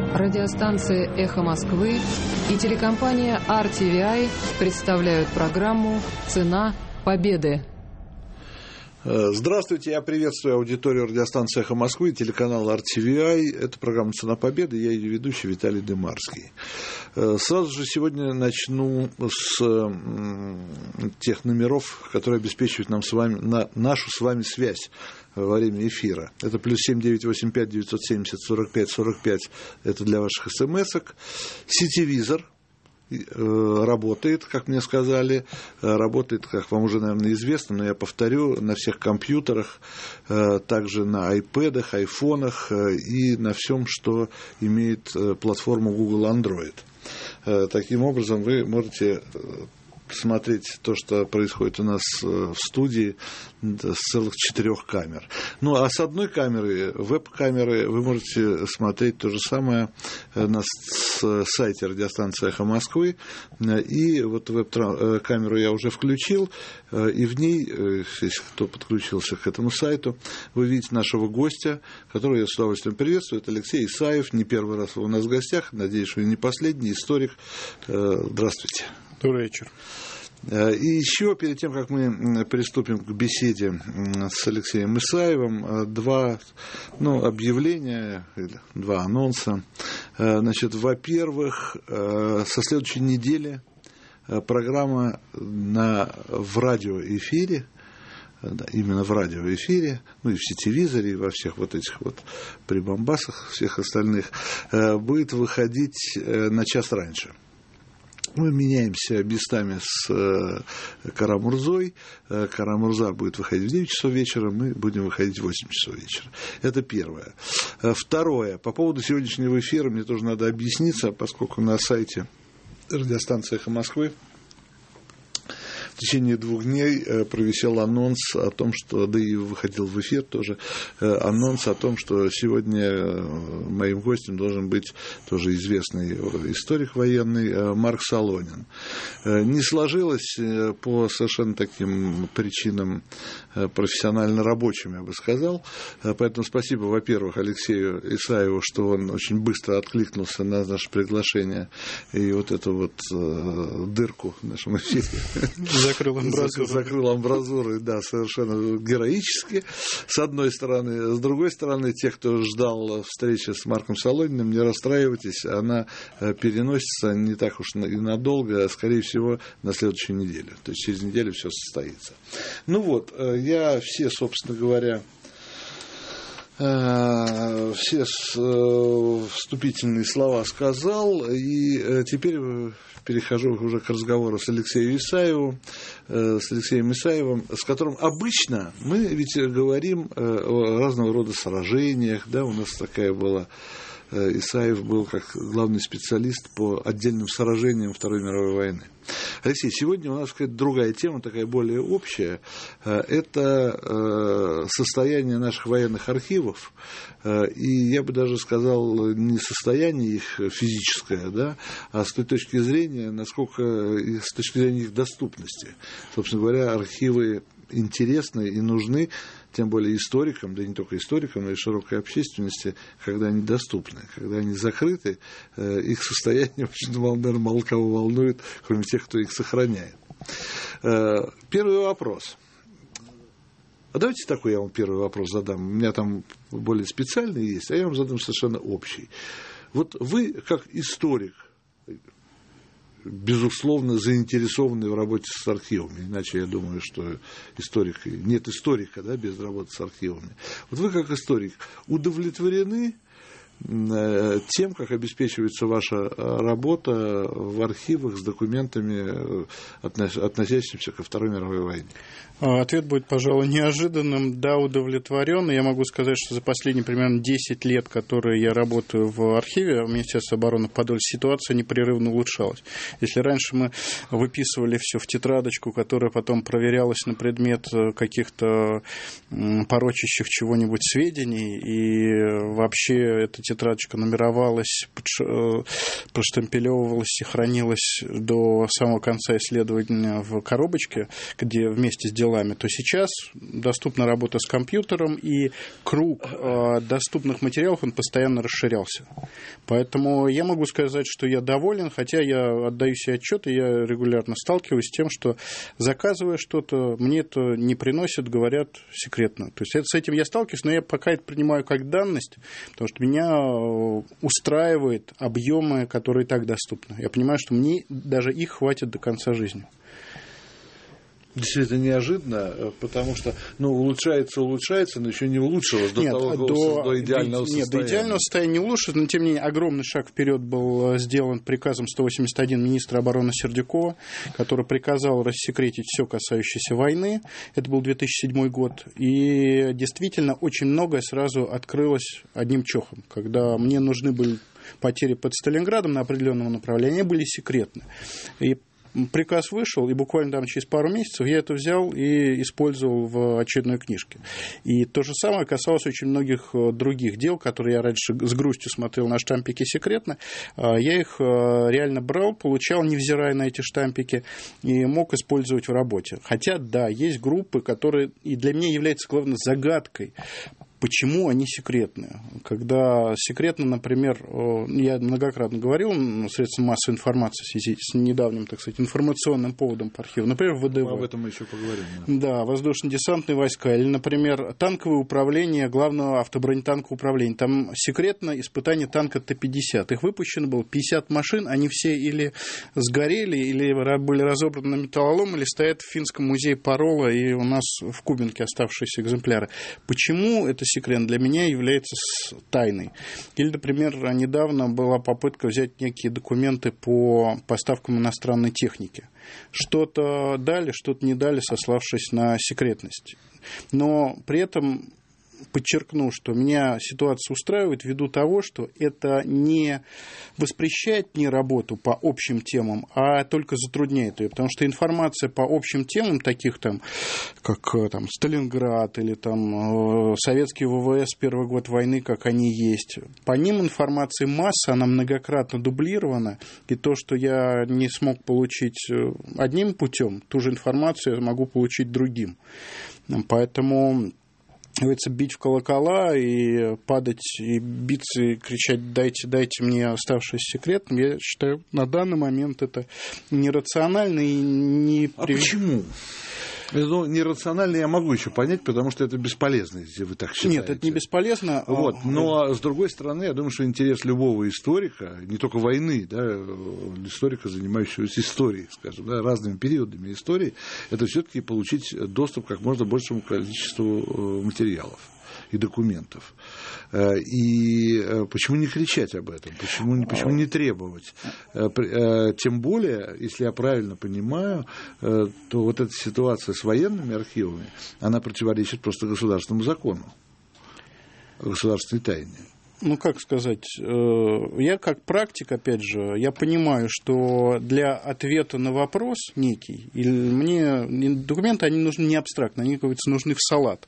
Радиостанция «Эхо Москвы» и телекомпания RTVI представляют программу «Цена победы». Здравствуйте, я приветствую аудиторию радиостанции «Эхо Москвы» и телеканал RTVI. Это программа «Цена победы», я ее ведущий Виталий Демарский. Сразу же сегодня начну с тех номеров, которые обеспечивают нам с вами, нашу с вами связь во время эфира. Это плюс 7985 970 45 45, это для ваших смс-ок. Сетевизор работает, как мне сказали, работает, как вам уже, наверное, известно, но я повторю, на всех компьютерах, также на айпэдах, айфонах и на всем, что имеет платформу Google Android. Таким образом, вы можете смотреть то, что происходит у нас в студии с целых 4 камер. Ну, а с одной камеры, веб-камеры, вы можете смотреть то же самое на сайте радиостанции «Эхо Москвы». И вот веб-камеру я уже включил, и в ней, если кто подключился к этому сайту, вы видите нашего гостя, которого я с удовольствием приветствую. Это Алексей Исаев, не первый раз вы у нас в гостях, надеюсь, что не последний, историк. Здравствуйте. Добрый вечер. И еще перед тем, как мы приступим к беседе с Алексеем Исаевым, два объявления, два анонса. Значит, во-первых, со следующей недели программа в радиоэфире, именно в радиоэфире, ну и в сетевизоре, и во всех вот этих вот прибамбасах, всех остальных, будет выходить на час раньше. Мы меняемся местами с Карамурзой. Карамурза будет выходить в 9 часов вечера, мы будем выходить в 8 часов вечера. Это первое. Второе. По поводу сегодняшнего эфира мне тоже надо объясниться, поскольку на сайте радиостанции «Эхо Москвы» в течение 2 дней провисел анонс о том, что, да и выходил в эфир тоже, анонс о том, что сегодня моим гостем должен быть тоже известный историк военный Марк Солонин. Не сложилось по совершенно таким причинам профессионально рабочим, я бы сказал. Поэтому спасибо, во-первых, Алексею Исаеву, что он очень быстро откликнулся на наше приглашение и вот эту вот дырку в нашем эфире закрыл амбразуры, да, совершенно героически, с одной стороны. С другой стороны, те, кто ждал встречи с Марком Солониным, не расстраивайтесь, она переносится не так уж и надолго, а, скорее всего, на следующей неделе. То есть через неделю все состоится. Ну вот, я все, собственно говоря, все вступительные слова сказал, и теперь перехожу уже к разговору с Алексеем Исаевым, с которым обычно мы ведь говорим о разного рода сражениях, да, у нас такая была. Исаев был как главный специалист по отдельным сражениям Второй мировой войны. Алексей, сегодня у нас какая-то другая тема, такая более общая. Это состояние наших военных архивов. И я бы даже сказал, не состояние их физическое, да, а с той точки зрения, насколько, с точки зрения их доступности. Собственно говоря, архивы интересны и нужны, тем более историкам, да и не только историкам, но и широкой общественности, когда они доступны. Когда они закрыты, их состояние, наверное, мало кого волнует, кроме тех, кто их сохраняет. Первый вопрос. А давайте такой я вам первый вопрос задам. У меня там более специальный есть, а я вам задам совершенно общий. Вот вы, как историк, безусловно, заинтересованы в работе с архивами. Иначе я думаю, что нет историка, да, без работы с архивами. Вот вы, как историк, удовлетворены тем, как обеспечивается ваша работа в архивах с документами, относящимися ко Второй мировой войне? Ответ будет, пожалуй, неожиданным. Да, удовлетворен. Я могу сказать, что за последние примерно 10 лет, которые я работаю в архиве Министерства обороны в Подольске, ситуация непрерывно улучшалась. Если раньше мы выписывали все в тетрадочку, которая потом проверялась на предмет каких-то порочащих чего-нибудь сведений, и вообще эта тетрадочка нумеровалась, проштемпелевывалась и хранилась до самого конца исследования в коробочке, где вместе с делами, то сейчас доступна работа с компьютером, и круг доступных материалов, он постоянно расширялся. Поэтому я могу сказать, что я доволен, хотя я отдаю себе отчет, и я регулярно сталкиваюсь с тем, что, заказывая что-то, мне это не приносят, говорят секретно. То есть с этим я сталкиваюсь, но я пока это принимаю как данность, потому что меня устраивают объемы, которые и так доступны. Я понимаю, что мне даже их хватит до конца жизни. Действительно неожиданно, потому что улучшается, но еще не улучшилось до идеального состояния. Нет, до идеального состояния не улучшилось, но тем не менее огромный шаг вперед был сделан приказом 181 министра обороны Сердюкова, который приказал рассекретить все, касающееся войны. Это был 2007 год. И действительно очень многое сразу открылось одним чохом. Когда мне нужны были потери под Сталинградом на определенном направлении, они были секретны. И приказ вышел, и буквально там через пару месяцев я это взял и использовал в очередной книжке. И то же самое касалось очень многих других дел, которые я раньше с грустью смотрел на штампики секретно. Я их реально брал, получал, невзирая на эти штампики, и мог использовать в работе. Хотя, да, есть группы, которые и для меня являются главной загадкой, почему они секретные. Когда секретно, например, я многократно говорил средствам массовой информации в связи с недавним, так сказать, информационным поводом по архиву, например, ВДВ. Об этом мы еще поговорим. Да, воздушно-десантные войска, или, например, танковое управление Главного автобронетанкового управления. Там секретно испытание танка Т-50. Их выпущено было 50 машин, они все или сгорели, или были разобраны на металлолом, или стоят в Финском музее Парола, и у нас в Кубинке оставшиеся экземпляры. Почему это секрет для меня является тайной? Или, например, недавно была попытка взять некие документы по поставкам иностранной техники. Что-то дали, что-то не дали, сославшись на секретность. Но при этом подчеркну, что меня ситуация устраивает ввиду того, что это не воспрещает мне работу по общим темам, а только затрудняет ее. Потому что информация по общим темам, таких там, как там, Сталинград или там, советский ВВС, первый год войны, как они есть, по ним информации масса, она многократно дублирована, и то, что я не смог получить одним путем, ту же информацию я могу получить другим. Поэтому бить в колокола и падать, и биться, и кричать дайте мне оставшийся секрет, я считаю, на данный момент это нерационально и не... А почему? Нерационально я могу еще понять, потому что это бесполезно, если вы так считаете. Нет, это не бесполезно. Но, с другой стороны, я думаю, что интерес любого историка, не только войны, да, историка, занимающегося историей, скажем, да, разными периодами истории, это все-таки получить доступ к как можно большему количеству материалов и документов. И почему не кричать об этом? Почему не требовать? Тем более, если я правильно понимаю, то вот эта ситуация с военными архивами, она противоречит просто государственному закону, государственной тайне. Как сказать, я как практик, опять же, я понимаю, что для ответа на вопрос некий, мне документы, они нужны не абстрактно, они, как говорится, нужны в салат.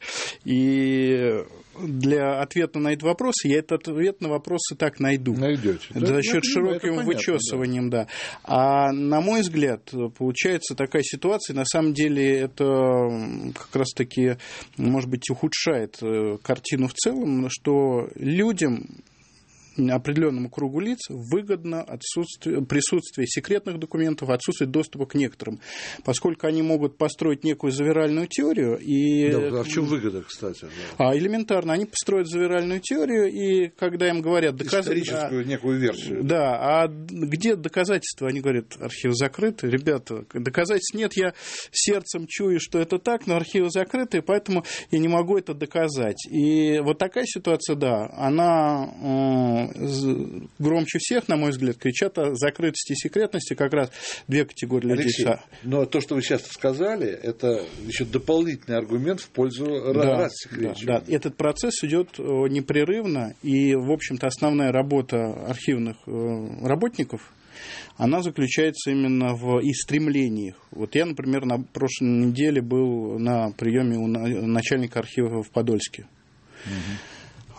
И для ответа на этот вопрос я этот ответ на вопрос и так найду. Найдете. За счет широким вычесыванием, да. А на мой взгляд, получается такая ситуация, на самом деле это как раз-таки, может быть, ухудшает картину в целом, что людям, определенному кругу лиц выгодно присутствие секретных документов, отсутствие доступа к некоторым, поскольку они могут построить некую завиральную теорию. А в чем выгода, кстати? Да. Элементарно, они построят завиральную теорию, и когда им говорят... Историческую некую версию. Да, а где доказательства? Они говорят, архив закрыт. Ребята, доказательств нет, я сердцем чую, что это так, но архивы закрыты, поэтому я не могу это доказать. И вот такая ситуация, да, она... громче всех, на мой взгляд, кричат о закрытости и секретности как раз две категории людей. Алексей, но то, что вы сейчас сказали, это еще дополнительный аргумент в пользу рассекречивания. Да, этот процесс идет непрерывно, и, в общем-то, основная работа архивных работников, она заключается именно в стремлениях. Вот я, например, на прошлой неделе был на приеме у начальника архива в Подольске.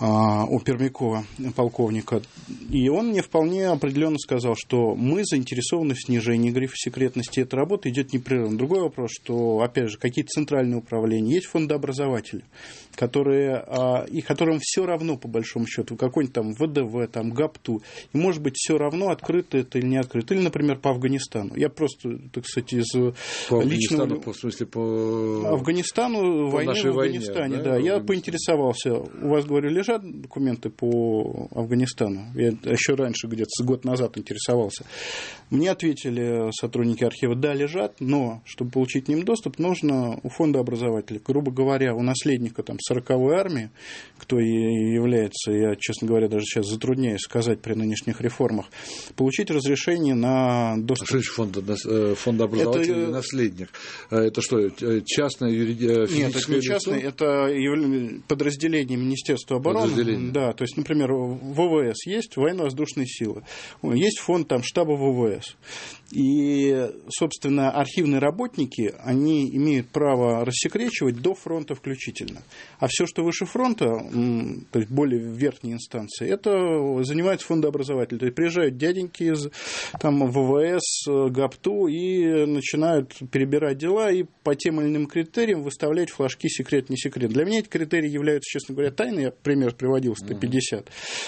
у Пермякова, полковника. И он мне вполне определенно сказал, что мы заинтересованы в снижении грифа секретности. Эта работа идет непрерывно. Другой вопрос, что, опять же, какие-то центральные управления, есть фондообразователи, и которым все равно, по большому счету, какой-нибудь там ВДВ, там ГАПТУ, и может быть все равно, открыто это или не открыто. Или, например, по Афганистану. Я просто, так сказать, из личного... В смысле, по Афганистану, войне в Афганистане, да. Я поинтересовался, у вас, говорю, лежат документы по Афганистану? Я еще раньше, где-то с год назад интересовался. Мне ответили сотрудники архива, да, лежат, но чтобы получить к ним доступ, нужно у фондообразователя, грубо говоря, у наследника там 40-й армии, кто и является, я, честно говоря, даже сейчас затрудняюсь сказать при нынешних реформах, получить разрешение на доступ. А что значит фондообразователь или наследник? Это что, частное юридическое Нет, это не частное, это подразделение Министерства обороны. Да, то есть, например, ВВС есть, военно-воздушные силы. Есть фонд там штаба ВВС. И, собственно, архивные работники, они имеют право рассекречивать до фронта включительно. А все, что выше фронта, то есть более верхние инстанции, это занимается фондообразователь. То есть приезжают дяденьки из там, ВВС, ГАПТУ и начинают перебирать дела и по тем или иным критериям выставлять флажки секрет, не секрет. Для меня эти критерии являются, честно говоря, тайной. Я пример приводил 150.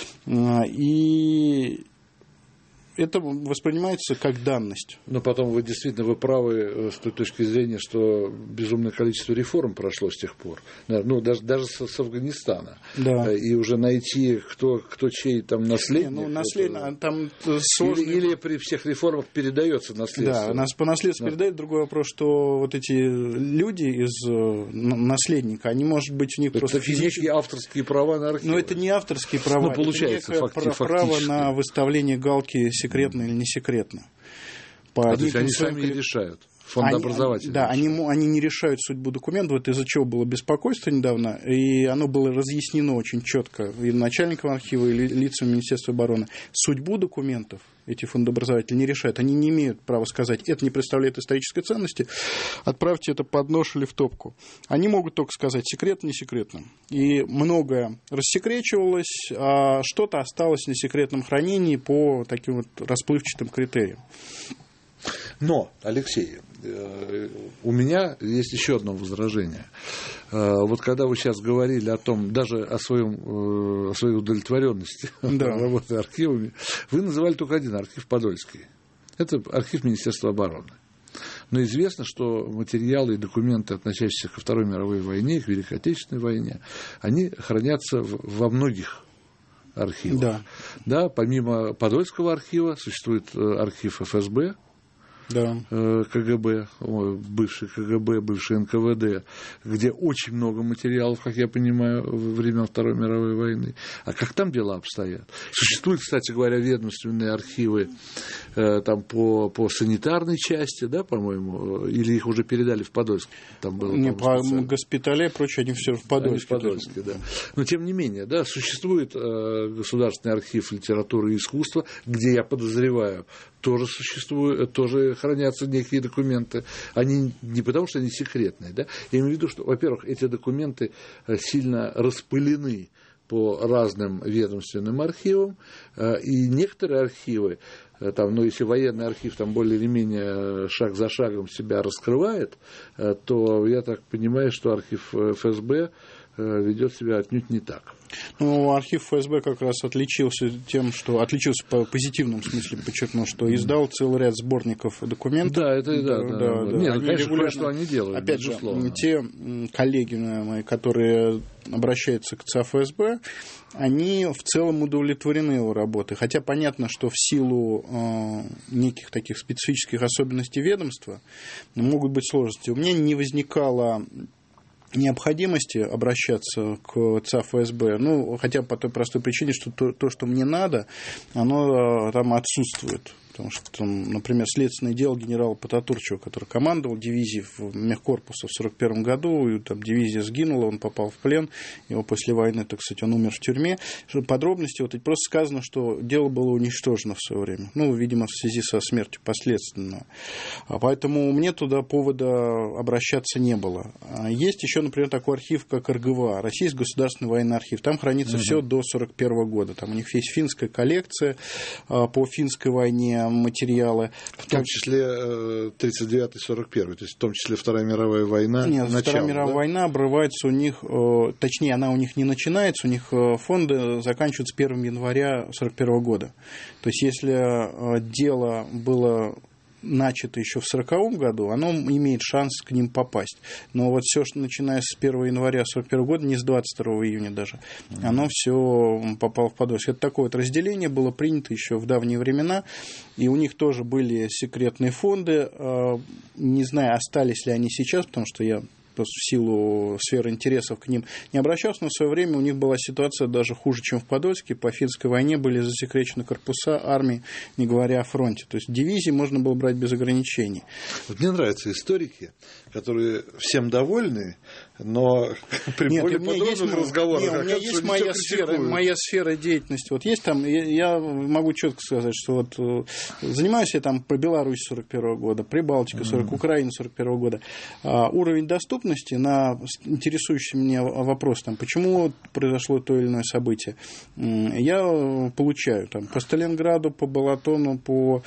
И это воспринимается как данность. Но потом вы правы с той точки зрения, что безумное количество реформ прошло с тех пор. Ну, даже с Афганистана. Да. И уже найти, кто чей там наследник. Там сложно. Или при всех реформах передается наследство. Да, по наследству передают. Другой вопрос, что вот эти люди из наследника, они, может быть, у них это просто физические авторские права на архивы. Но это не авторские права. Ну, получается, это право на выставление галки секретно или не секретно. То есть они сами решают. Фондообразователи. Да, они не решают судьбу документов, вот из-за чего было беспокойство недавно, и оно было разъяснено очень четко и начальником архива, и лицам Министерства обороны. Судьбу документов эти фондообразователи не решают. Они не имеют права сказать, это не представляет исторической ценности, отправьте это под нож или в топку. Они могут только сказать, секретно, не секретно. И многое рассекречивалось, а что-то осталось на секретном хранении по таким вот расплывчатым критериям. Но, Алексей, у меня есть еще одно возражение. Вот когда вы сейчас говорили о том, даже о своей удовлетворенности работы архивами, вы называли только один архив Подольский. Это архив Министерства обороны. Но известно, что материалы и документы, относящиеся ко Второй мировой войне, к Великой Отечественной войне, они хранятся во многих архивах. Да, помимо Подольского архива существует архив ФСБ, да. КГБ, бывший КГБ, бывший НКВД, где очень много материалов, как я понимаю, во времен Второй мировой войны. А как там дела обстоят? Существуют, кстати говоря, ведомственные архивы там, по санитарной части, да, по-моему, или их уже передали в Подольск? Там было, не, по госпитале и прочее, они все в Подольске. Да. Но, тем не менее, да, существует Государственный архив литературы и искусства, где, я подозреваю, тоже существуют, тоже хранятся некие документы. Они не потому, что они секретные. Да? Я имею в виду, что, во-первых, эти документы сильно распылены по разным ведомственным архивам, и некоторые архивы, там, ну, если военный архив там более или менее шаг за шагом себя раскрывает, то я так понимаю, что архив ФСБ ведет себя отнюдь не так. Ну, архив ФСБ как раз отличился тем, что отличился по позитивному смысле, подчеркну, что издал целый ряд сборников документов. Да, это да. Нет, конечно, кое-что они делают. Опять же, те коллеги мои, которые обращаются к ЦА ФСБ, они в целом удовлетворены его работой. Хотя понятно, что в силу неких таких специфических особенностей ведомства могут быть сложности. У меня не возникало необходимости обращаться к ЦА ФСБ, ну, хотя по той простой причине, что то, что мне надо, оно там отсутствует. потому что, там, например, следственное дело генерала Потатурчева, который командовал дивизией в мехкорпусе в 1941 году, и там дивизия сгинула, он попал в плен, его после войны, так сказать, он умер в тюрьме. Подробности, вот просто сказано, что дело было уничтожено в свое время, ну, видимо, в связи со смертью последственно. Поэтому мне туда повода обращаться не было. Есть еще, например, такой архив, как РГВА, Российский государственный военный архив. Там хранится все до 1941 года. Там у них есть финская коллекция по финской войне, материалы. В том числе 39-41, то есть в том числе Вторая мировая война. Нет, Вторая мировая война обрывается у них, точнее, она у них не начинается, у них фонды заканчиваются 1 января 1941 года. То есть если дело было начато еще в 1940 году, оно имеет шанс к ним попасть. Но вот все, что начиная с 1 января 1941 года, не с 22 июня даже, оно все попало в Подольск. Это такое вот разделение было принято еще в давние времена, и у них тоже были секретные фонды. Не знаю, остались ли они сейчас, потому что я просто в силу сферы интересов к ним не обращался, но в свое время у них была ситуация даже хуже, чем в Подольске. По финской войне были засекречены корпуса армии, не говоря о фронте. То есть дивизии можно было брать без ограничений. Вот мне нравятся историки, которые всем довольны, но при более подробных разговорах у меня есть моя сфера деятельности. Вот есть там, я могу четко сказать, что вот занимаюсь я там по Беларуси 1941 года, Прибалтика 40, Украина 1941 года. Уровень доступности на интересующий меня вопрос, там, почему произошло то или иное событие, я получаю там, по Сталинграду, по Балатону, по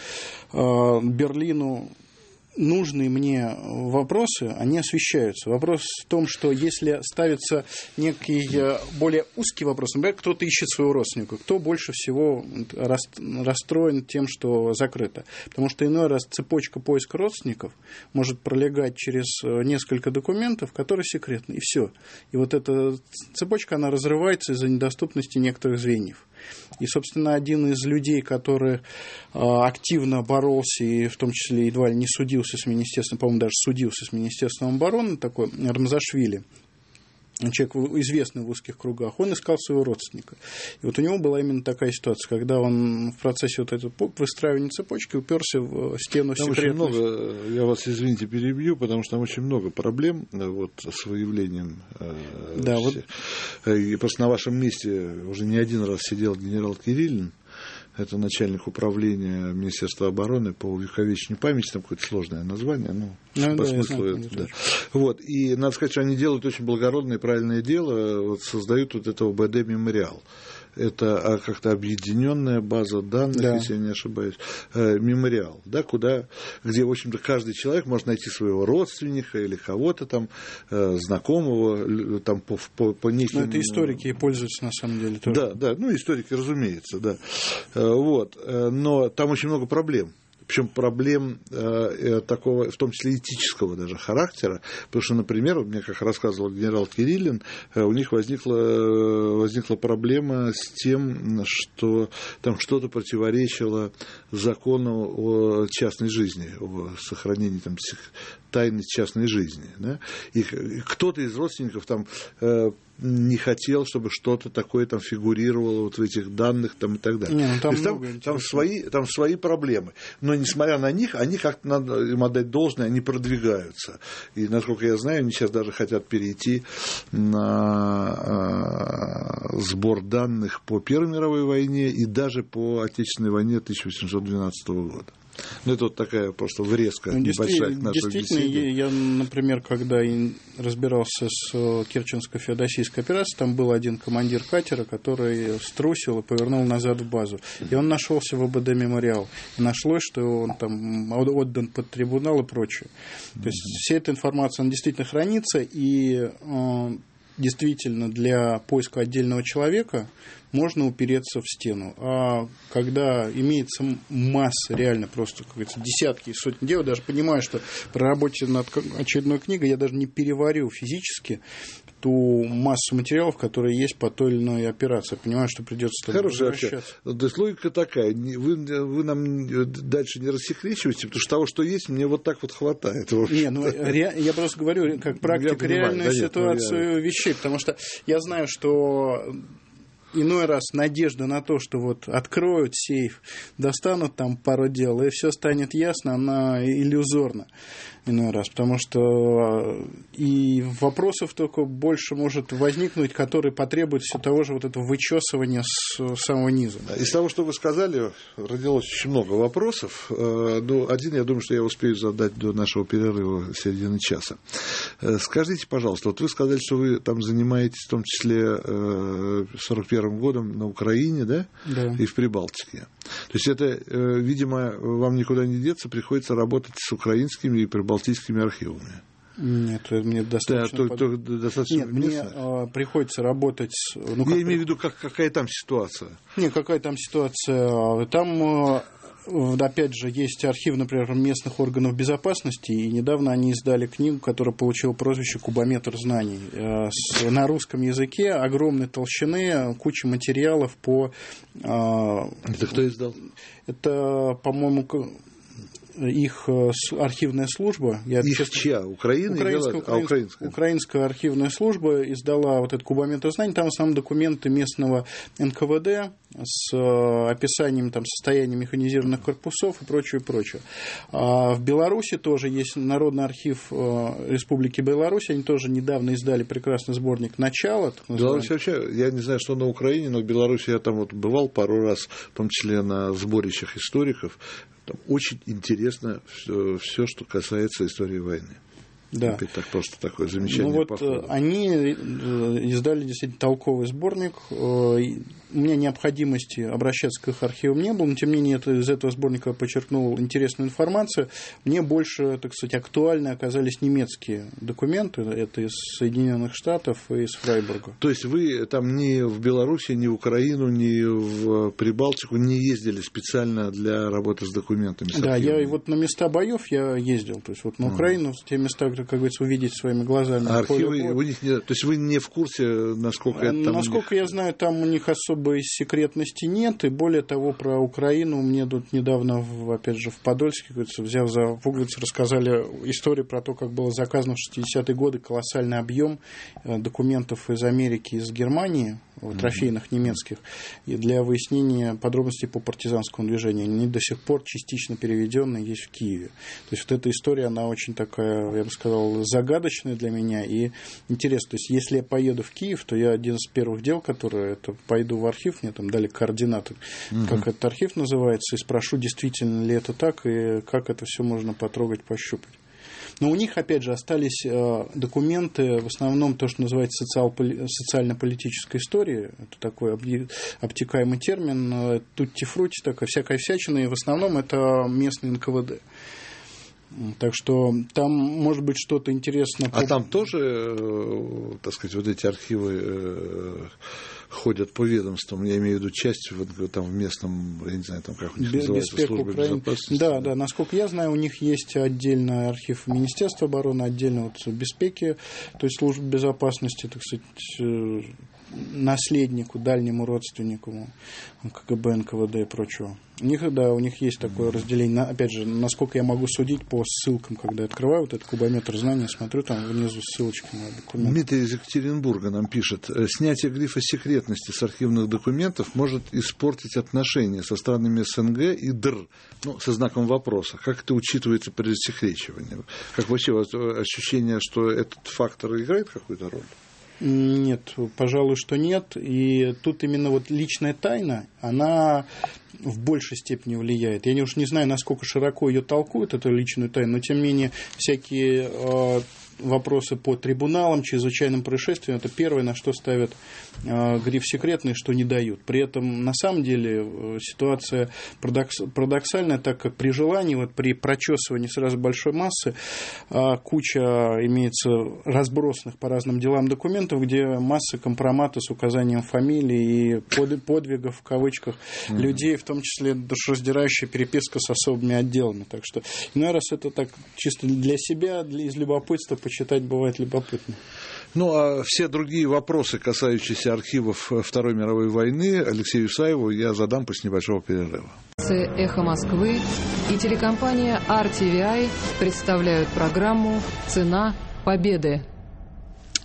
Берлину. Нужные мне вопросы, они освещаются. Вопрос в том, что если ставится некий более узкий вопрос, например, кто-то ищет своего родственника, кто больше всего расстроен тем, что закрыто. Потому что иной раз цепочка поиска родственников может пролегать через несколько документов, которые секретны, и все. И вот эта цепочка, она разрывается из-за недоступности некоторых звеньев. И, собственно, один из людей, который активно боролся, и в том числе едва ли не судился с министерством, по-моему, даже судился с Министерством обороны, такой Рамзашвили, человек известный в узких кругах, он искал своего родственника. И вот у него была именно такая ситуация, когда он в процессе вот этой выстраивания цепочки уперся в стену секретности. Очень много, я вас, извините, перебью, потому что там очень много проблем вот, с выявлением. Да, вот. И просто на вашем месте уже не один раз сидел генерал Кириллин. Это начальник управления Министерства обороны по увековечению памяти, там какое-то сложное название, по смыслу это, да. Вот, и надо сказать, что они делают очень благородное и правильное дело, вот, создают вот это ОБД «Мемориал». Это как-то объединенная база данных, да, если я не ошибаюсь, мемориал, да, где, в общем-то, каждый человек может найти своего родственника или кого-то там, знакомого, там, по неким... Ну, это историки и пользуются, на самом деле, тоже. Да, историки, разумеется, да. Вот, но там очень много проблем. Причем проблем такого, в том числе этического даже характера, потому что, например, мне, как рассказывал генерал Кириллин, у них возникла проблема с тем, что там что-то противоречило закону о частной жизни, о сохранении там, тайны частной жизни. Да? И кто-то из родственников там не хотел, чтобы что-то такое там фигурировало вот в этих данных там, и так далее. Не, там свои проблемы. Но несмотря на них, они как-то, надо им отдать должное, они продвигаются. И, насколько я знаю, они сейчас даже хотят перейти на сбор данных по Первой мировой войне и даже по Отечественной войне 1812 года. Ну, это вот такая просто врезка небольшая к нашей беседе. Действительно, я, например, когда разбирался с Керченско-феодосийской операцией, там был один командир катера, который струсил и повернул назад в базу. И он нашелся в ОБД «Мемориал». И нашлось, что он там отдан под трибунал и прочее. То есть вся эта информация, она действительно хранится, и действительно для поиска отдельного человека можно упереться в стену. А когда имеется масса, реально просто, как говорится, десятки и сотни дел, даже понимаю, что при работе над очередной книгой я даже не переварю физически ту массу материалов, которые есть по той или иной операции. Я понимаю, что придется возвращаться. То есть логика такая. Вы нам дальше не рассекречиваете, потому что того, что есть, мне вот так вот хватает. Я просто говорю, как практик, реальную ситуацию вещей, потому что я знаю, что иной раз надежда на то, что вот откроют сейф, достанут там пару дел, и все станет ясно, она иллюзорна иной раз, потому что и вопросов только больше может возникнуть, которые потребуют все того же вот этого вычесывания с самого низа. Из того, что вы сказали, родилось очень много вопросов. Но один, я думаю, что я успею задать до нашего перерыва середины часа. Скажите, пожалуйста, вот вы сказали, что вы там занимаетесь в том числе 41-м годом на Украине, да? Да. И в Прибалтике. То есть это, видимо, вам никуда не деться, приходится работать с украинскими и прибалтийскими архивами. Нет, мне достаточно... достаточно Нет, мне приходится работать с... Ну, я имею в виду, какая там ситуация? Нет, какая там ситуация? Там, опять же, есть архив, например, местных органов безопасности, и недавно они издали книгу, которая получила прозвище «Кубометр знаний». На русском языке огромной толщины, куча материалов по... Это кто издал? Это, по-моему... их архивная служба. Чья? Украинская архивная служба издала вот этот кубометр знаний. Там в основном документы местного НКВД с описанием там состояния механизированных корпусов и прочее, прочее. А в Беларуси тоже есть Народный архив Республики Беларусь. Они тоже недавно издали прекрасный сборник «Начало». Беларусь вообще, я не знаю, что на Украине, но в Беларуси я там вот бывал пару раз, в том числе на сборищах историков. Там очень интересно все, что касается истории войны. Да. Опять так просто такое замечание. Ну вот они издали действительно толковый сборник. У меня необходимости обращаться к их архивам не было, но тем не менее из этого сборника я подчеркнул интересную информацию. Мне больше, так сказать, актуальны оказались немецкие документы. Это из Соединенных Штатов и из Фрайбурга. То есть вы там ни в Беларуси, ни в Украину, ни в Прибалтику не ездили специально для работы с документами? Да, я вот на места боев я ездил. То есть вот на Украину, в те места, как говорится, увидеть своими глазами. А архивы у них нет, то есть вы не в курсе, насколько это там? Насколько я знаю, там у них особой секретности нет, и более того, про Украину мне тут недавно, опять же, в Подольске, взяв за пуговицы, рассказали историю про то, как было заказано в 60-е годы колоссальный объем документов из Америки, из Германии, трофейных немецких, и для выяснения подробностей по партизанскому движению. Они до сих пор частично переведенные есть в Киеве. То есть вот эта история, она очень такая, я бы сказал, загадочная для меня и интересная. То есть если я поеду в Киев, то я один из первых дел, которые это пойду в архив, мне там дали координаты, как этот архив называется, и спрошу, действительно ли это так, и как это все можно потрогать, пощупать. Но у них, опять же, остались документы, в основном то, что называется социально-политической историей. Это такой обтекаемый термин, тутти-фрути, такая всякая всячина, и в основном это местный НКВД. Так что там может быть что-то интересное. А там тоже, так сказать, вот эти архивы ходят по ведомствам, я имею в виду часть там в местном, я не знаю, там как у них называется, служба безопасности. Да, да, насколько я знаю, у них есть отдельный архив Министерства обороны, отдельно вот Беспеки, то есть служба безопасности, так сказать, наследнику, дальнему родственнику КГБ, НКВД и прочего. У них есть такое разделение. Опять же, насколько я могу судить по ссылкам, когда я открываю вот этот кубометр знаний, смотрю, там внизу ссылочки на документы. Дмитрий из Екатеринбурга нам пишет: снятие грифа секретности с архивных документов может испортить отношения со странами СНГ и ДР, со знаком вопроса. Как это учитывается при рассекречивании? Как вообще ощущение, что этот фактор играет какую-то роль? Нет, пожалуй, что нет. И тут именно вот личная тайна, она в большей степени влияет. Я уж не знаю, насколько широко ее толкуют, эту личную тайну, но тем не менее всякие вопросы по трибуналам, чрезвычайным происшествиям, это первое, на что ставят гриф секретный, что не дают. При этом, на самом деле, ситуация парадоксальная, так как при желании, вот при прочесывании сразу большой массы, куча имеется разбросанных по разным делам документов, где масса компромата с указанием фамилий и подвигов, в кавычках, людей, в том числе душераздирающая переписка с особыми отделами. Так что, иной раз это так чисто для себя, из любопытства, почитать бывает любопытно. Ну, а все другие вопросы, касающиеся архивов Второй мировой войны, Алексею Исаеву я задам после небольшого перерыва. «Эхо Москвы» и телекомпания RTVI представляют программу «Цена победы».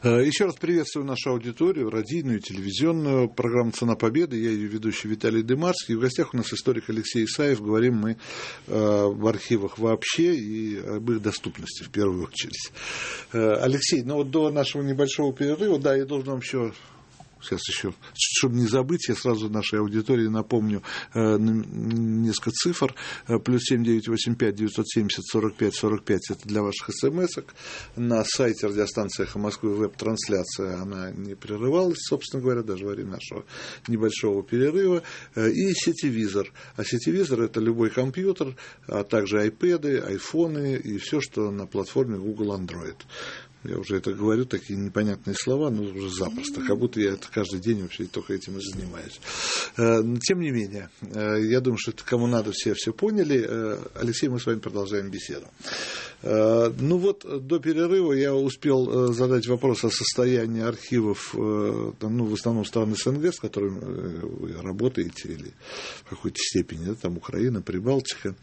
Еще раз приветствую нашу аудиторию, радийную, телевизионную. Программа «Цена победы». Я ее ведущий Виталий Дымарский. В гостях у нас историк Алексей Исаев. Говорим мы в архивах вообще и об их доступности в первую очередь. Алексей, ну вот до нашего небольшого перерыва, да, я должен вам еще... Сейчас еще, чтобы не забыть, я сразу нашей аудитории напомню несколько цифр. Плюс 7985 970 45 45, это для ваших смс-ок. На сайте радиостанции «Эхо Москвы» веб-трансляция, она не прерывалась, собственно говоря, даже во время нашего небольшого перерыва. И сетевизор. А сетевизор — это любой компьютер, а также iPad, айфоны и все, что на платформе Google Android. Я уже это говорю, такие непонятные слова, но уже запросто, как будто я это каждый день вообще только этим и занимаюсь. Но тем не менее, я думаю, что это кому надо, все поняли. Алексей, мы с вами продолжаем беседу. Ну вот, до перерыва я успел задать вопрос о состоянии архивов, ну, в основном стран СНГ, с которыми вы работаете, или в какой-то степени, да, там Украина, Прибалтика.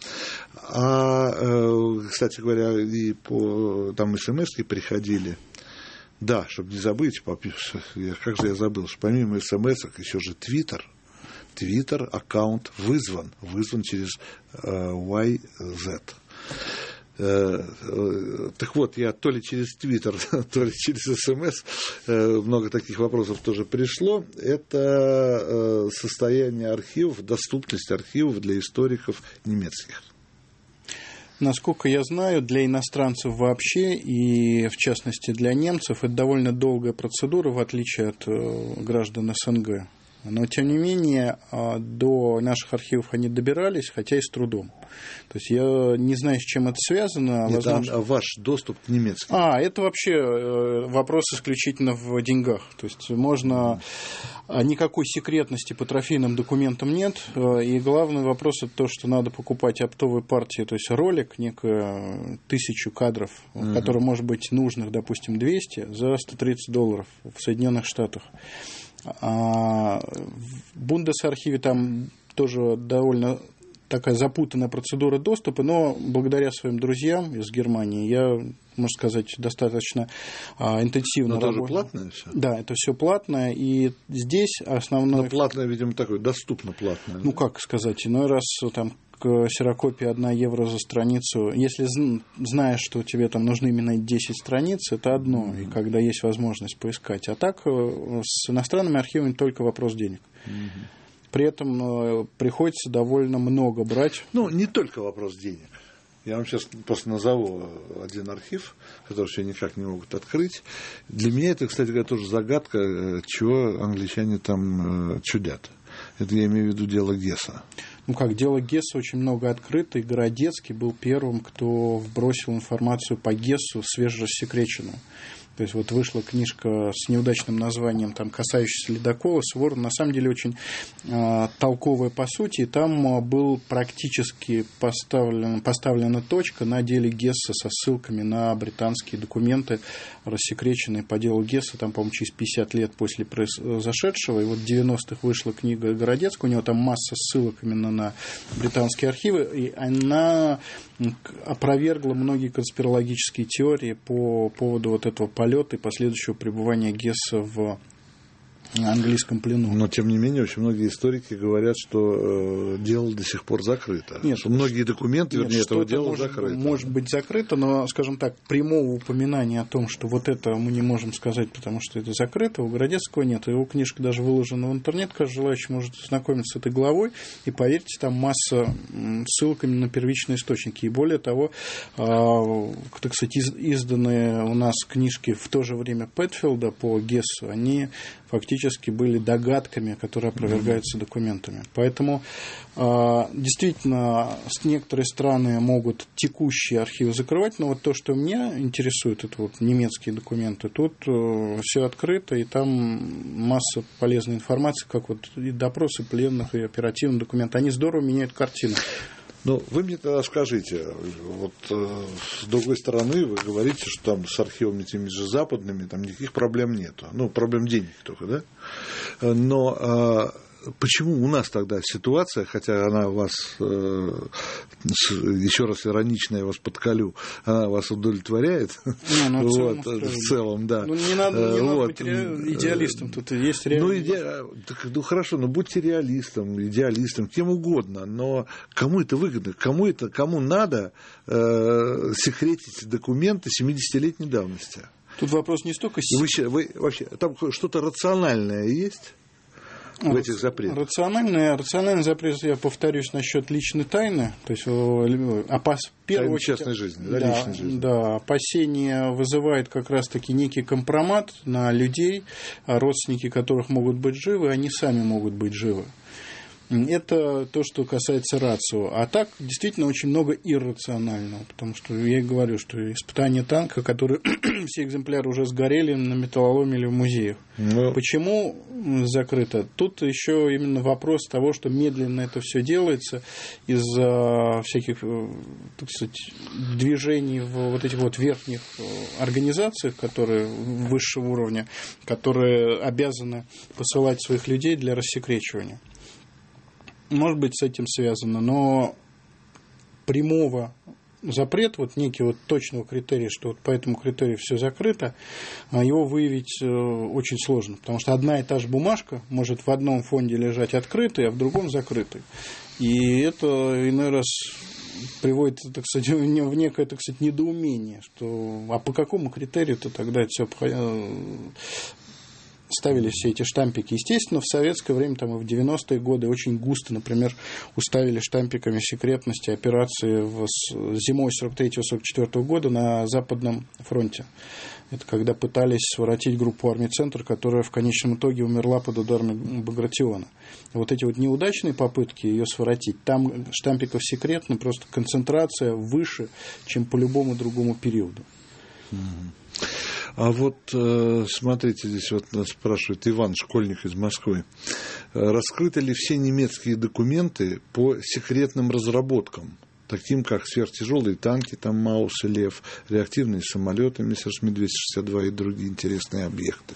Кстати говоря, и по там СМС-ки приходили. Да, чтобы не забыть, как же я забыл, что помимо СМС-ок еще же Твиттер аккаунт вызван через YZ. Так вот, я то ли через Твиттер, то ли через СМС, много таких вопросов тоже пришло. Это состояние архивов, доступность архивов для историков немецких. Насколько я знаю, для иностранцев вообще, и в частности для немцев, это довольно долгая процедура, в отличие от граждан СНГ. Но, тем не менее, до наших архивов они добирались, хотя и с трудом. То есть я не знаю, с чем это связано. Нет, возможно... ваш доступ к немецким. Это вообще вопрос исключительно в деньгах. То есть можно... Никакой секретности по трофейным документам нет. И главный вопрос — это то, что надо покупать оптовые партии, то есть ролик, некую 1000 кадров, которые, может быть, нужных, допустим, 200, за $130 в Соединенных Штатах. В Бундесархиве там тоже довольно такая запутанная процедура доступа, но благодаря своим друзьям из Германии я, можно сказать, достаточно интенсивно работаю. Но тоже платное все? Да, это все платное, и здесь основное... Но платное, видимо, такое, доступно платное. Ну, как сказать, иной раз там ксерокопия 1 евро за страницу. Если знаешь, что тебе там нужны именно 10 страниц, это одно, и когда есть возможность поискать. А так с иностранными архивами только вопрос денег. При этом приходится довольно много брать. Ну, не только вопрос денег. Я вам сейчас просто назову один архив, который все никак не могут открыть. Для меня это, кстати говоря, тоже загадка, чего англичане там чудят. Это я имею в виду дело Гесса. Ну как, дело Гесса очень много открыто, и Городецкий был первым, кто вбросил информацию по Гессу свежерассекреченную. То есть вот вышла книжка с неудачным названием, там, касающаяся ледокола, Суворов, на самом деле очень толковая по сути, и там был практически поставлена точка на деле Гесса со ссылками на британские документы, рассекреченные по делу Гесса, там, по-моему, через 50 лет после произошедшего, и вот в 90-х вышла книга Городецкого, у него там масса ссылок именно на британские архивы, и она опровергла многие конспирологические теории по поводу вот этого полета и последующего пребывания Гесса в английском плену. Но, тем не менее, очень многие историки говорят, что дело до сих пор закрыто. Нет, что многие документы, вернее, этого дела закрыто. Может быть закрыто, но, скажем так, прямого упоминания о том, что вот это мы не можем сказать, потому что это закрыто, у Городецкого нет. Его книжка даже выложена в интернет, каждый желающий может знакомиться с этой главой, и, поверьте, там масса ссылок именно на первичные источники. И более того, так сказать, изданные у нас книжки в то же время Пэтфилда по Гессу, они фактически были догадками, которые опровергаются документами. Поэтому действительно некоторые страны могут текущие архивы закрывать, но вот то, что меня интересует, это вот немецкие документы, тут все открыто, и там масса полезной информации, как вот и допросы пленных, и оперативные документы. Они здорово меняют картину. Ну, вы мне тогда скажите, вот с другой стороны, вы говорите, что там с архивами теми же западными там никаких проблем нету. Ну, проблем денег только, да? Но почему у нас тогда ситуация, хотя она вас, еще раз иронично я вас подколю, она вас удовлетворяет, в целом, да. Не надо быть идеалистом, тут есть реально. Хорошо, будьте реалистом, идеалистом, кем угодно, но кому это выгодно, кому надо секретить документы 70-летней давности? Тут вопрос не столько... Вы вообще, там что-то рациональное есть в этих запретах? Рациональный запрет, я повторюсь, насчет личной тайны, то есть тайны частной жизни, личной жизни. Да, опасение вызывает как раз-таки некий компромат на людей, родственники которых могут быть живы, они сами могут быть живы. Это то, что касается рацио. А так, действительно, очень много иррационального. Потому что я и говорю, что испытания танка, которые все экземпляры уже сгорели на металлоломе или в музеях. Почему закрыто? Тут еще именно вопрос того, что медленно это все делается из-за всяких, так сказать, движений в вот этих вот верхних организациях, которые высшего уровня, которые обязаны посылать своих людей для рассекречивания. Может быть, с этим связано, но прямого запрета, вот некий вот точного критерия, что вот по этому критерию все закрыто, его выявить очень сложно, потому что одна и та же бумажка может в одном фонде лежать открытой, а в другом закрытой. И это иной раз приводит, так сказать, в некое, так сказать, недоумение, что а по какому критерию-то тогда это все ставили все эти штампики. Естественно, в советское время, там, и в 90-е годы очень густо, например, уставили штампиками секретности операции зимой 43-44 года на Западном фронте. Это когда пытались своротить группу армий «Центр», которая в конечном итоге умерла под ударами Багратиона. Вот эти вот неудачные попытки ее своротить, там штампиков секретно, просто концентрация выше, чем по любому другому периоду. А вот смотрите, здесь вот нас спрашивает Иван, школьник из Москвы. Раскрыты ли все немецкие документы по секретным разработкам, таким как сверхтяжелые танки, там Маус и Лев, реактивные самолеты Мессершмитт-262 и другие интересные объекты?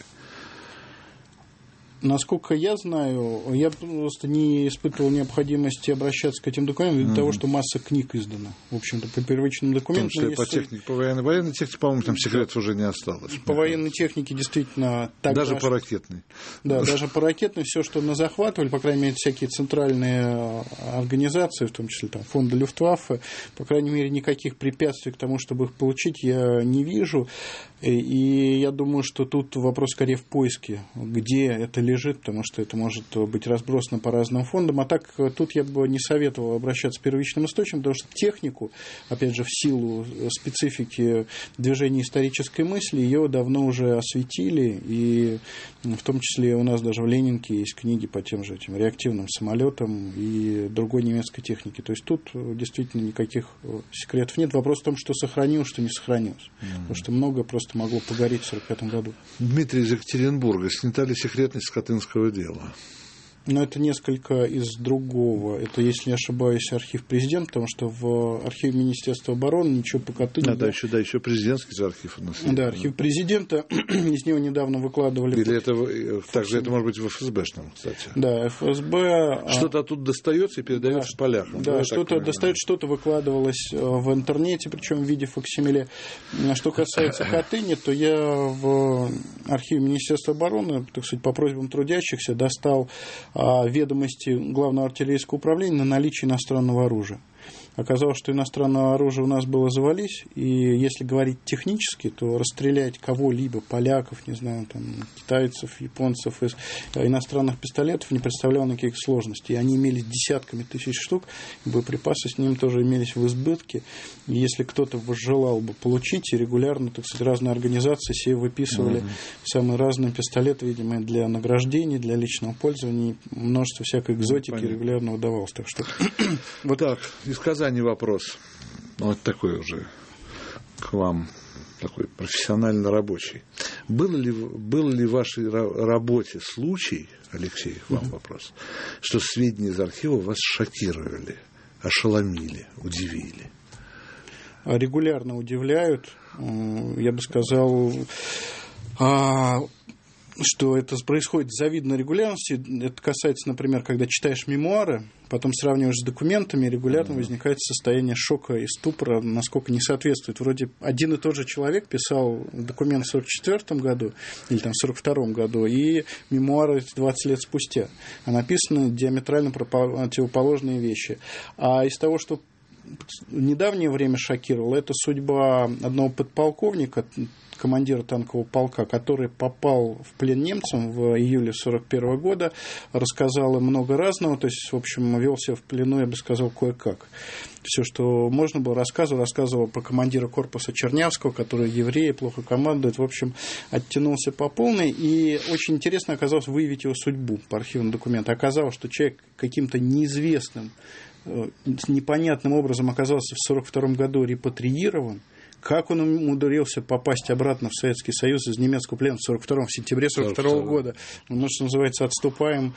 Насколько я знаю, я просто не испытывал необходимости обращаться к этим документам из-за того, что масса книг издана. В общем-то, по первичным документам. По технике, по военной технике, по-моему, там секретов уже не осталось. По военной технике действительно так. Даже по ракетной. Да, даже по ракетной все, что мы захватывали, по крайней мере, всякие центральные организации, в том числе там, фонды Люфтваффе, по крайней мере, никаких препятствий к тому, чтобы их получить, я не вижу. И я думаю, что тут вопрос скорее в поиске, где это лежит, потому что это может быть разбросано по разным фондам. А так тут я бы не советовал обращаться к первичным источникам, потому что технику, опять же, в силу специфики движения исторической мысли, ее давно уже осветили. И в том числе у нас даже в Ленинке есть книги по тем же этим реактивным самолетам и другой немецкой технике. То есть тут действительно никаких секретов нет. Вопрос в том, что сохранилось, что не сохранилось. Потому что много просто могло погореть в 1945 году. Дмитрий из Екатеринбурга. Снята ли секретность Катынского дела? Но это несколько из другого. Это, если не ошибаюсь, архив президента, потому что в архиве Министерства обороны ничего по Катыни... Да, еще президентский же архив у нас. Да, архив президента. Из него недавно выкладывали... Или это также это может быть в ФСБшном, кстати. Да, ФСБ... Что-то оттуда достается и передается полякам. Да, что-то достает, что-то выкладывалось в интернете, причем в виде факсимиле. Что касается Катыни, то я в архиве Министерства обороны, так сказать, по просьбам трудящихся достал ведомости Главного артиллерийского управления на наличие иностранного оружия. Оказалось, что иностранного оружия у нас было завались, и если говорить технически, то расстрелять кого-либо, поляков, не знаю, там, китайцев, японцев из иностранных пистолетов не представляло никаких сложностей. Они имелись десятками тысяч штук, боеприпасы с ними тоже имелись в избытке. И если кто-то желал бы получить, и регулярно, так сказать, разные организации себе выписывали самые разные пистолеты, видимо, для награждений, для личного пользования, множество всякой экзотики регулярно удавалось. Так что вот так, из Казани вопрос. Вот такой уже к вам, такой профессионально рабочий. Был ли в вашей работе случай, Алексей, к вам вопрос, что сведения из архива вас шокировали, ошеломили, удивили? Регулярно удивляют. Я бы сказал, что это происходит с завидной регулярностью. Это касается, например, когда читаешь мемуары, потом сравниваешь с документами, регулярно возникает состояние шока и ступора, насколько не соответствует. Вроде один и тот же человек писал документ в 1944 году или там, в 1942 году, и мемуары 20 лет спустя. А написаны диаметрально противоположные вещи. А из того, что в недавнее время шокировало, это судьба одного подполковника, командира танкового полка, который попал в плен немцам в июле 1941 года, рассказал им много разного, то есть, в общем, вел себя в плену, я бы сказал, кое-как. Все, что можно было, рассказывал про командира корпуса Чернявского, который еврей, плохо командует, в общем, оттянулся по полной, и очень интересно оказалось выявить его судьбу по архивным документам. Оказалось, что человек каким-то неизвестным, непонятным образом оказался в 1942 году репатриирован. Как он умудрился попасть обратно в Советский Союз из немецкого плена в сентябре 1942 года. Ну, что называется, отступаем.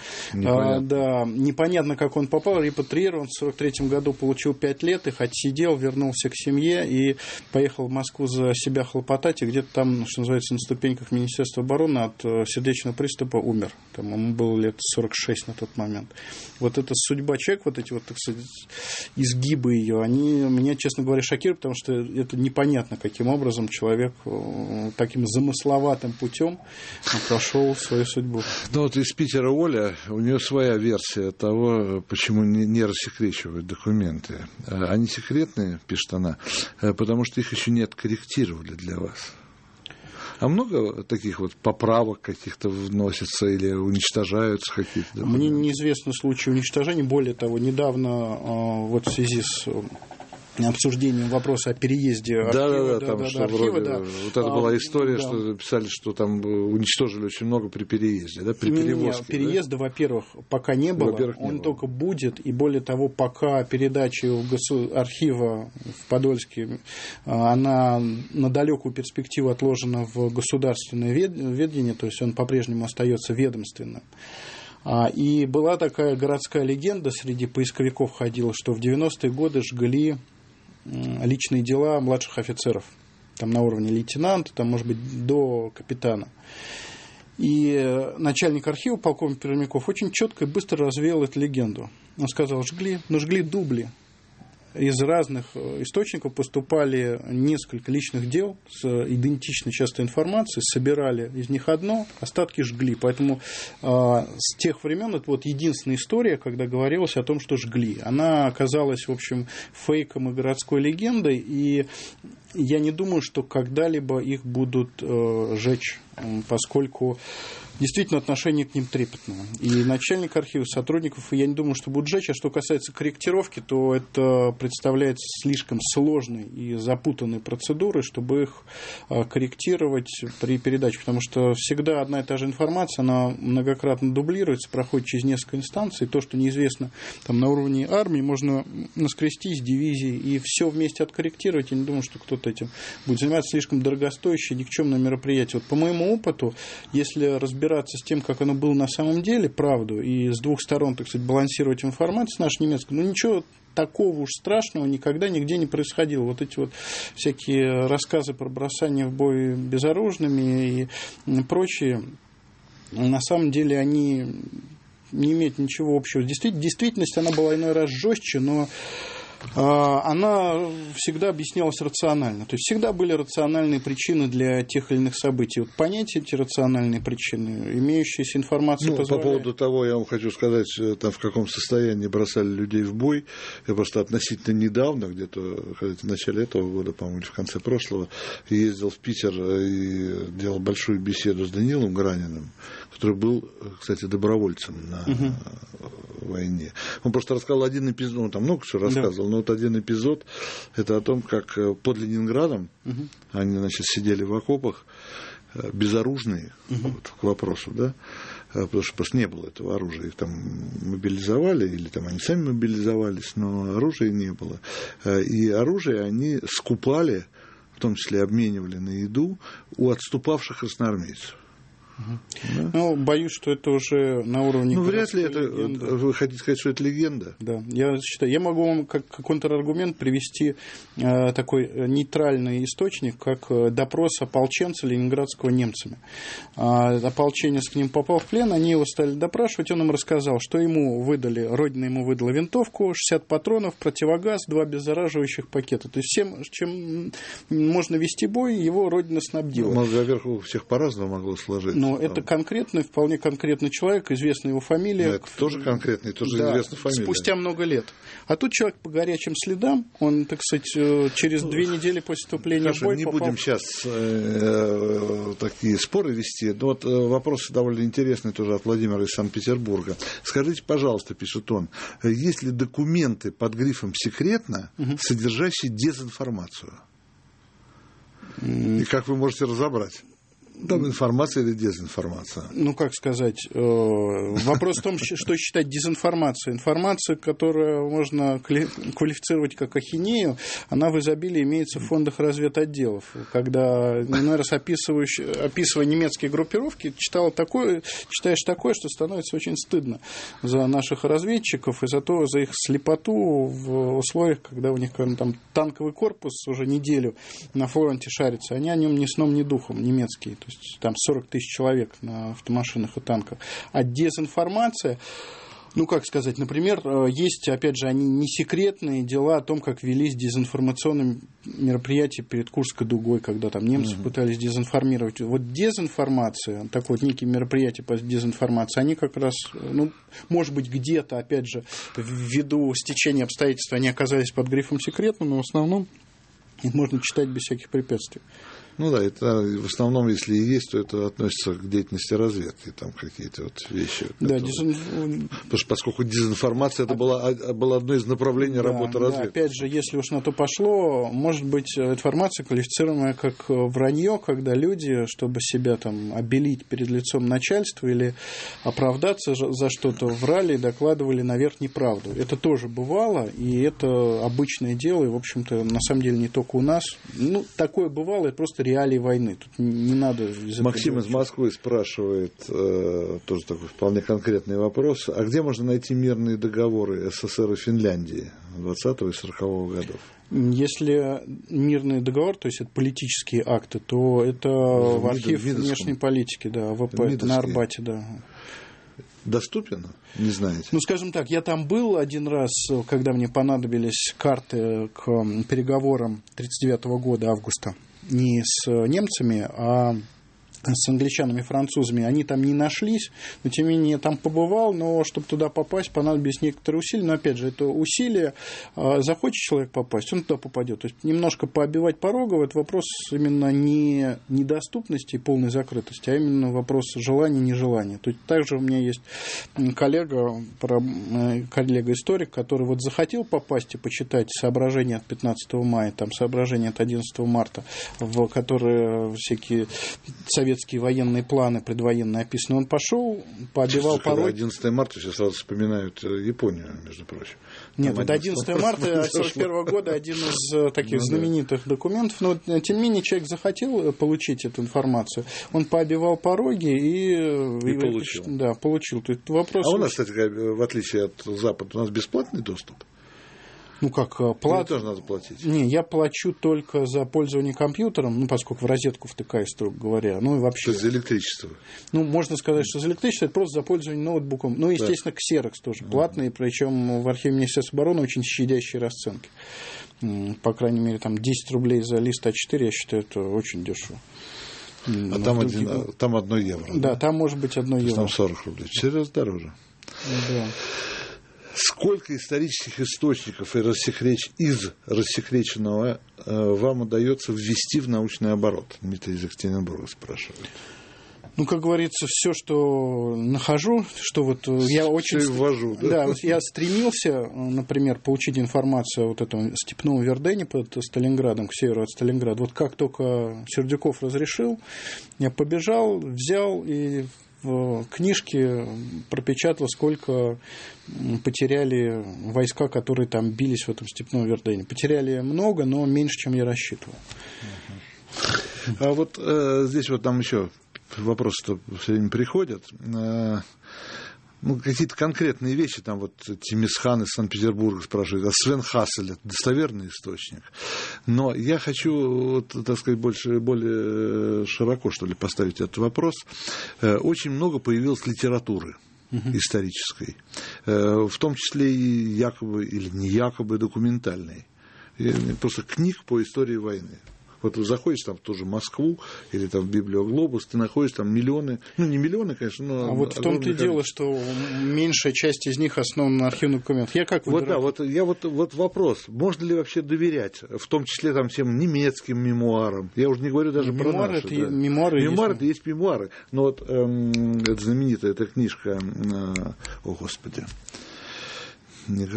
Непонятно, как он попал, репатриирован. В 1943 году получил 5 лет, их отсидел, вернулся к семье и поехал в Москву за себя хлопотать. И где-то там, что называется, на ступеньках Министерства обороны от сердечного приступа умер. Там ему было лет 46 на тот момент. Вот эта судьба человека, вот эти вот, так сказать, изгибы ее, они меня, честно говоря, шокируют, потому что это непонятно, каким образом человек таким замысловатым путем прошел свою судьбу. Ну вот из Питера Оля, у нее своя версия того, почему не рассекречивают документы. Они секретные, пишет она, потому что их еще не откорректировали для вас. А много таких вот поправок каких-то вносится или уничтожаются какие-то документы? Мне неизвестны случаи уничтожения. Более того, недавно вот в связи с обсуждением вопроса о переезде архива, архива. Вот это была история, что писали, что там уничтожили очень много при переезде, да, при перевозке. Переезда, во-первых, пока не было, он только будет, и более того, пока передача архива в Подольске, она на далекую перспективу отложена в государственное ведение, то есть он по-прежнему остается ведомственным. И была такая городская легенда, среди поисковиков ходила, что в 90-е годы жгли личные дела младших офицеров, там на уровне лейтенанта, там, может быть, до капитана. И начальник архива, полковник Пермяков, очень четко и быстро развеял эту легенду. Он сказал, жгли дубли. Из разных источников поступали несколько личных дел с идентичной часто информацией, собирали из них одно, остатки жгли. Поэтому с тех времен это вот единственная история, когда говорилось о том, что жгли. Она оказалась, в общем, фейком и городской легендой, и я не думаю, что когда-либо их будут жечь, поскольку действительно отношение к ним трепетное. И начальник архива, сотрудников, я не думаю, что будут жечь. А что касается корректировки, то это представляется слишком сложной и запутанной процедурой, чтобы их корректировать при передаче. Потому что всегда одна и та же информация, она многократно дублируется, проходит через несколько инстанций. То, что неизвестно там, на уровне армии, можно наскрести с дивизии и все вместе откорректировать. Я не думаю, что кто-то этим будет заниматься. Слишком дорогостоящее, никчемное мероприятие. Вот по моему опыту, если разбираться с тем, как оно было на самом деле, правду, и с двух сторон, так сказать, балансировать информацию нашу немецкую, ничего такого уж страшного никогда нигде не происходило. Вот эти вот всякие рассказы про бросание в бой безоружными и прочие, на самом деле они не имеют ничего общего. Действительность, она была иной раз жестче, но она всегда объяснялась рационально. То есть всегда были рациональные причины для тех или иных событий. Вот понять эти рациональные причины, имеющаяся информация позволяет. По поводу того, я вам хочу сказать, там, в каком состоянии бросали людей в бой. Я просто относительно недавно, где-то в начале этого года, по-моему, или в конце прошлого, ездил в Питер и делал большую беседу с Данилом Граниным, который был, кстати, добровольцем на войне. Он просто рассказал один эпизод, он там много чего рассказывал, но вот один эпизод, это о том, как под Ленинградом они, значит, сидели в окопах, безоружные, вот, к вопросу, да, потому что просто не было этого оружия. Их там мобилизовали, или там они сами мобилизовались, но оружия не было. И оружие они скупали, в том числе обменивали на еду, у отступавших красноармейцев. Да? Ну, боюсь, что это уже на уровне... Ну, вряд ли это... Легенды. Вы хотите сказать, что это легенда? Да, я считаю. Я могу вам как контраргумент привести такой нейтральный источник, как допрос ополченца ленинградского немцами. Ополченец к ним попал в плен, они его стали допрашивать, он им рассказал, что ему выдали, Родина ему выдала винтовку, 60 патронов, противогаз, 2 беззараживающих пакета. То есть всем, чем можно вести бой, его Родина снабдила. Ну, во-первых, у всех по-разному могло сложиться. Но это конкретный, вполне конкретный человек, известна его фамилия. Да, это тоже конкретный, тоже да, известная фамилия. Спустя много лет. А тут человек по горячим следам, он, так сказать, через 2 недели после вступления в бой не попал... будем сейчас такие споры вести. Но вот вопрос довольно интересный тоже от Владимира из Санкт-Петербурга. Скажите, пожалуйста, пишет он, есть ли документы под грифом «секретно», содержащие дезинформацию? И как вы можете разобрать? Там информация или дезинформация? Ну, как сказать, вопрос в том, что считать дезинформацией. Информация, которую можно квалифицировать как ахинею, она в изобилии имеется в фондах разведотделов. Когда, иной раз описывая немецкие группировки, читаешь такое, что становится очень стыдно за наших разведчиков и за их слепоту в условиях, когда у них там танковый корпус уже неделю на фронте шарится, они о нем ни сном, ни духом, немецкие. То есть там 40 тысяч человек на автомашинах и танках. А дезинформация, ну, как сказать, например, есть, опять же, они не секретные дела о том, как велись дезинформационные мероприятия перед Курской дугой, когда там немцы пытались дезинформировать. Вот дезинформация, такое вот некие мероприятия по дезинформации, они как раз, ну, может быть, где-то, опять же, ввиду стечения обстоятельств, они оказались под грифом секретно, но в основном их можно читать без всяких препятствий. Ну да, это в основном, если и есть, то это относится к деятельности разведки, там какие-то вот вещи. Да, Потому что поскольку дезинформация это было одно из направлений работы разведки. Да, опять же, если уж на то пошло, может быть информация квалифицируемая как вранье, когда люди, чтобы себя там обелить перед лицом начальства или оправдаться за что-то, врали и докладывали наверх неправду. Это тоже бывало, и это обычное дело, и, в общем-то, на самом деле не только у нас. Ну, такое бывало, это просто реалии войны. Тут не надо... Максим из Москвы спрашивает, тоже такой вполне конкретный вопрос, а где можно найти мирные договоры СССР и Финляндии 20-го и 40-го годов? Если мирный договор, то есть это политические акты, то это в архив внешней политики, да, ВП, это на Арбате, да. Доступен? Не знаете? Ну, скажем так, я там был один раз, когда мне понадобились карты к переговорам 1939 года, августа. Не с немцами, а с англичанами и французами. Они там не нашлись, но тем не менее я там побывал, но чтобы туда попасть, понадобились некоторые усилия. Но опять же, это усилия. Захочет человек попасть, он туда попадет. То есть немножко пообивать порогово, это вопрос именно не недоступности и полной закрытости, а именно вопрос желания, нежелания. То есть также у меня есть коллега-историк, который вот захотел попасть и почитать соображения от 15 мая, там соображения от 11 марта, в которые всякие советские военные планы предвоенные описаны. Он пошел, пообивал пороги. 11 марта сейчас сразу вспоминают Японию, между прочим. Нет, вот 11 марта 1941 года один из таких знаменитых документов, но тем не менее человек захотел получить эту информацию. Он пообивал пороги и получил. Да, получил. То есть вопрос... А у нас, кстати, в отличие от Запада, у нас бесплатный доступ? Ну, как плату тоже надо платить? Не, я плачу только за пользование компьютером, ну, поскольку в розетку втыкаюсь, строго говоря. Ну, и вообще... То есть за электричество? Ну, можно сказать, что за электричество это просто за пользование ноутбуком. Ну, естественно, Xerox тоже платный, причем в архиве Министерства обороны очень щадящие расценки. По крайней мере, там 10 рублей за лист А4, я считаю, это очень дешево. А там 1 евро? Да, там может быть 1 евро. Там 40 рублей. Серьезно дороже. Да. Сколько исторических источников из рассекреченного вам удается ввести в научный оборот? Дмитрий из Екатеринбурга спрашивает. Ну, как говорится, все, что нахожу, что вот я очень... Все ввожу, да? Да, вот я стремился, например, получить информацию о вот этом степном Вердене под Сталинградом, к северу от Сталинграда. Вот как только Сердюков разрешил, я побежал, взял и в книжке пропечатал, сколько потеряли войска, которые там бились в этом степном Вердене. Потеряли много, но меньше, чем я рассчитывал. А вот здесь вот там еще вопросы-то все время приходят. Какие-то конкретные вещи, там вот Тимисхан из Санкт-Петербурга спрашивает, а Свен Хассель — это достоверный источник? Но я хочу, так сказать, более широко, что ли, поставить этот вопрос. Очень много появилось литературы исторической, в том числе и якобы или не якобы документальной. Просто книг по истории войны. Вот ты заходишь там в ту же Москву или там в Библиоглобус, ты находишь там миллионы, не миллионы, конечно, но... А вот в том-то и дело, что меньшая часть из них основана на архивных документах. Я как выбираю? Вот вопрос, можно ли вообще доверять, в том числе там всем немецким мемуарам, я уже не говорю даже про наши. Мемуары это есть мемуары, но вот это знаменитая эта книжка, о господи, не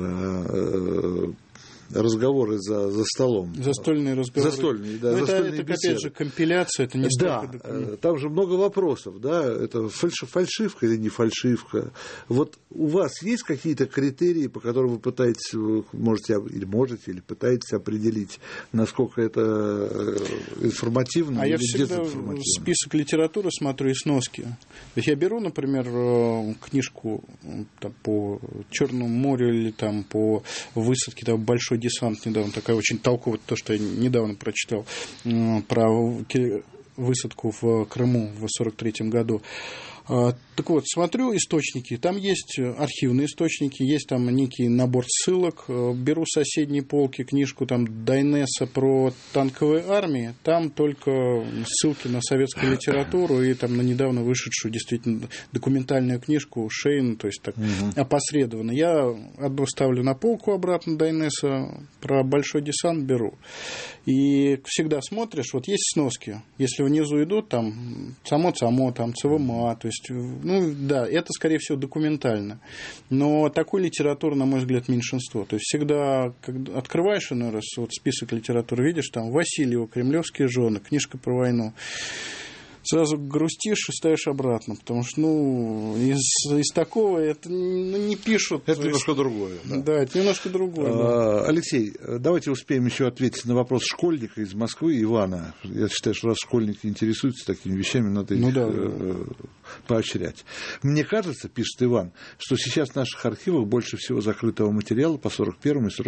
Галднер, разговоры за столом. Застольные разговоры. Застольные это беседы. Опять же, компиляция, это не столько документ. Там же много вопросов, да, это фальшивка или не фальшивка. Вот у вас есть какие-то критерии, по которым вы пытаетесь, можете или пытаетесь определить, насколько это информативно или дезинформативно? Я всегда список литературы смотрю и сноски. То есть я беру, например, книжку там, по Черному морю или там, по высадке там, большой десант недавно, такая очень толковая, то, что я недавно прочитал про высадку в Крыму в 1943 году. Так вот, смотрю источники, там есть архивные источники, есть там некий набор ссылок, беру с соседней полки книжку там Дайнеса про танковые армии, там только ссылки на советскую литературу и там на недавно вышедшую действительно документальную книжку Шейн, то есть так опосредованно. Я одну ставлю на полку обратно Дайнеса, про большой десант беру. И всегда смотришь, вот есть сноски, если внизу идут там ЦАМО, там ЦВМА, то есть, да, это, скорее всего, документально. Но такой литературы, на мой взгляд, меньшинство. То есть, всегда, когда открываешь иной раз вот список литературы, видишь, там Васильева, «Кремлевские жены», книжка про войну. Сразу грустишь и ставишь обратно, потому что, из такого это не пишут. Это немножко другое. Да, это немножко другое. Алексей, давайте успеем еще ответить на вопрос школьника из Москвы, Ивана. Я считаю, что раз школьники интересуются такими вещами, надо их поощрять. Мне кажется, пишет Иван, что сейчас в наших архивах больше всего закрытого материала по 41 и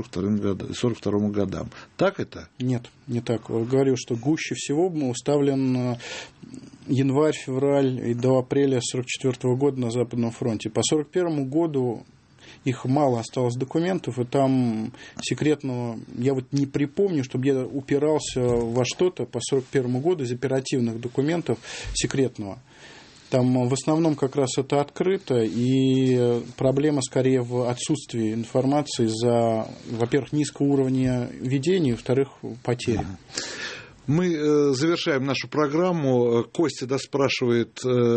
42 годам. Так это? Нет, не так. Я говорю, что гуще всего уставлен январь, февраль и до апреля 1944 года на Западном фронте. По 1941 году их мало осталось документов, и там секретного я вот не припомню, чтобы я упирался во что-то по 1941 году из оперативных документов секретного. Там в основном как раз это открыто, и проблема скорее в отсутствии информации из-за, во-первых, низкого уровня ведения, во-вторых, потери. Мы завершаем нашу программу. Костя спрашивает,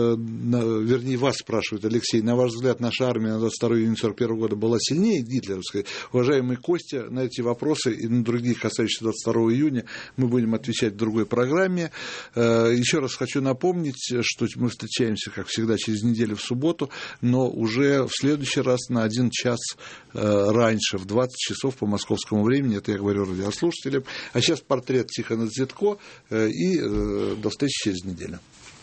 вернее, вас спрашивает, Алексей, на ваш взгляд, наша армия на 22 июня 1941 года была сильнее гитлеровской? Уважаемый Костя, на эти вопросы и на другие, касающиеся 22 июня, мы будем отвечать в другой программе. Еще раз хочу напомнить, что мы встречаемся, как всегда, через неделю в субботу, но уже в следующий раз на 1 час раньше, в 20 часов по московскому времени. Это я говорю радиослушателям. А сейчас портрет Тихона Дзитко. И до встречи через неделю.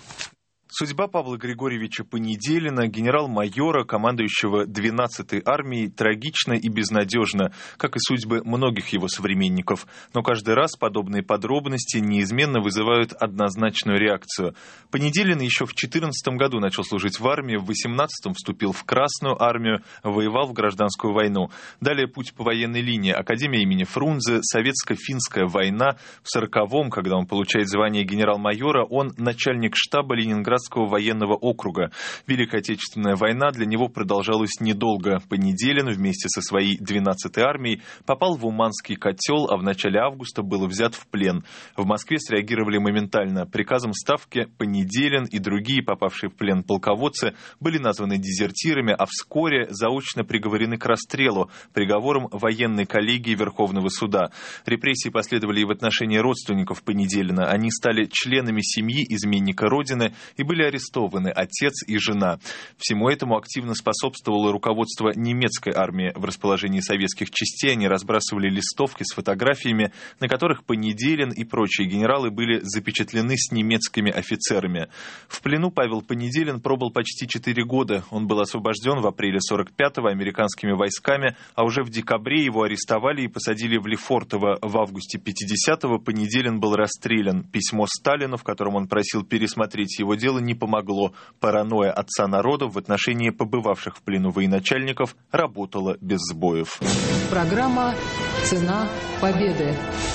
Судьба Павла Григорьевича Понеделина, генерал-майора, командующего 12-й армией, трагична и безнадежна, как и судьбы многих его современников. Но каждый раз подобные подробности неизменно вызывают однозначную реакцию. Понеделин еще в 14 году начал служить в армии, в 18-м вступил в Красную армию, воевал в гражданскую войну. Далее путь по военной линии: Академия имени Фрунзе, Советско-финская война. В 40-м, когда он получает звание генерал-майора, он начальник штаба Ленинградского военного округа. Великая Отечественная война для него продолжалась недолго. Понеделин вместе со своей 12-й армией попал в Уманский котел, а в начале августа был взят в плен. В Москве среагировали моментально. Приказом Ставки Понеделин и другие попавшие в плен полководцы были названы дезертирами, а вскоре заочно приговорены к расстрелу приговором военной коллегии Верховного суда. Репрессии последовали и в отношении родственников Понеделина. Они стали членами семьи изменника Родины и были были арестованы отец и жена. Всему этому активно способствовало руководство немецкой армии. В расположении советских частей они разбрасывали листовки с фотографиями, на которых Понеделин и прочие генералы были запечатлены с немецкими офицерами. В плену Павел Понеделин пробыл почти 4 года. Он был освобожден в апреле 45-го американскими войсками, а уже в декабре его арестовали и посадили в Лефортово. В августе 50-го Понеделин был расстрелян. Письмо Сталину, в котором он просил пересмотреть его дело, не помогло. Паранойя отца народа в отношении побывавших в плену военачальников работала без сбоев. Программа «Цена победы».